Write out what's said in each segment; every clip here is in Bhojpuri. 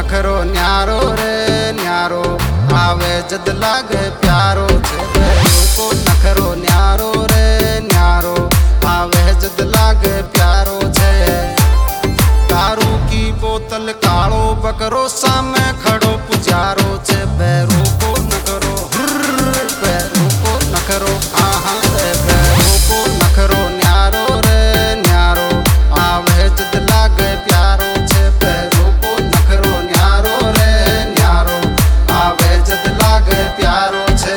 नखरो न्यारो रे न्यारो आवे जद लागे प्यारो छे भैरू को नखरो न्यारो रे न्यारो आवे जद लागे प्यारो छे। दारू की बोतल कालो बकरो सामे खड़ो पुजारो छे भैरू को नखरो भैरू को नखरो आहा भैरू को नखरो न्यारो रे न्यारो आवे जद लागे प्यारो छे भैरू को नखरो न्यारो रे न्यारो आवे जद लागे प्यारो छे।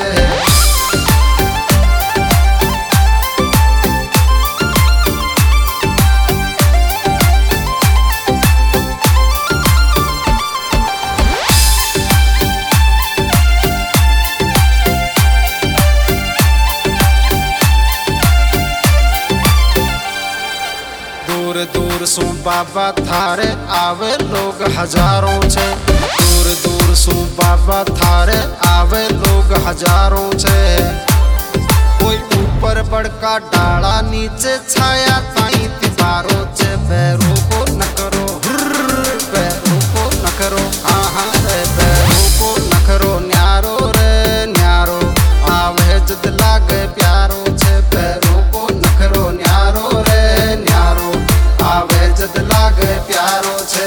दूर दूर सु बाबा थारे आवे लोग हजारों छे दूर दूर सु बाबा थारे आवे लोग हजारों छे। कोई ऊपर बड़का डाला नीचे छाया ताई तिबारो छे भैरू को नखरो भैरू को नखरो आहा भैरू को नखरो न्यारो रे न्यारो आवे जद लागे प्यारो छे भैरू को नखरो न्यारो रे न्यारो आवे जद लागे प्यारो छे।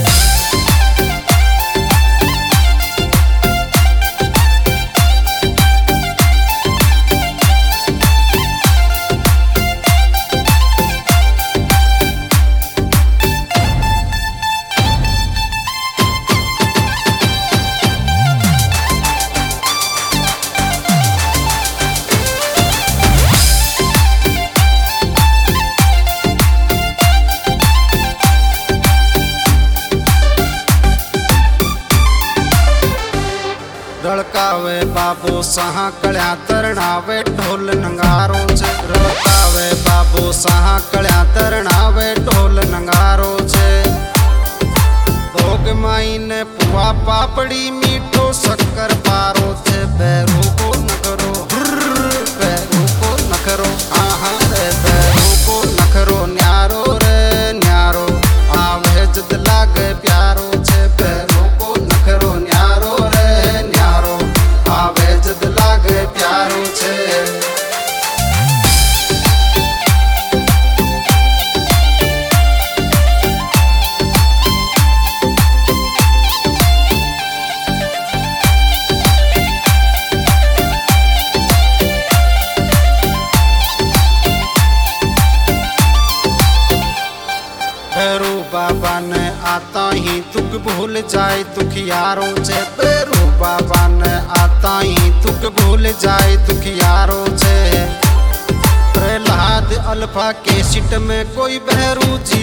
रड़कावे बाबो सहा कल्या तरणावे ढोल नंगारो छे रड़कावे बाबो सहा कल्या तरणावे ढोल नंगारो छे। भोग माई ने पुआ पापड़ी मीठो शक्कर पारो छे भैरू को नखरो भैरू को नखरो आहा भैरू को नखरो न्यारो रे न्यारो आवे जद लागे प्यारो छे भैरू को नखरो न्यारो रे न्यारो आवे जद लागे प्यारो छे। भैरू बाबा ने आता ही दुख भूल जाए दुखियारों छे भैरू बाबा ने आता ही दुख भूल जाए दुखियारों छे। प्रहलाद अल्फा के सीट में कोई भैरू जी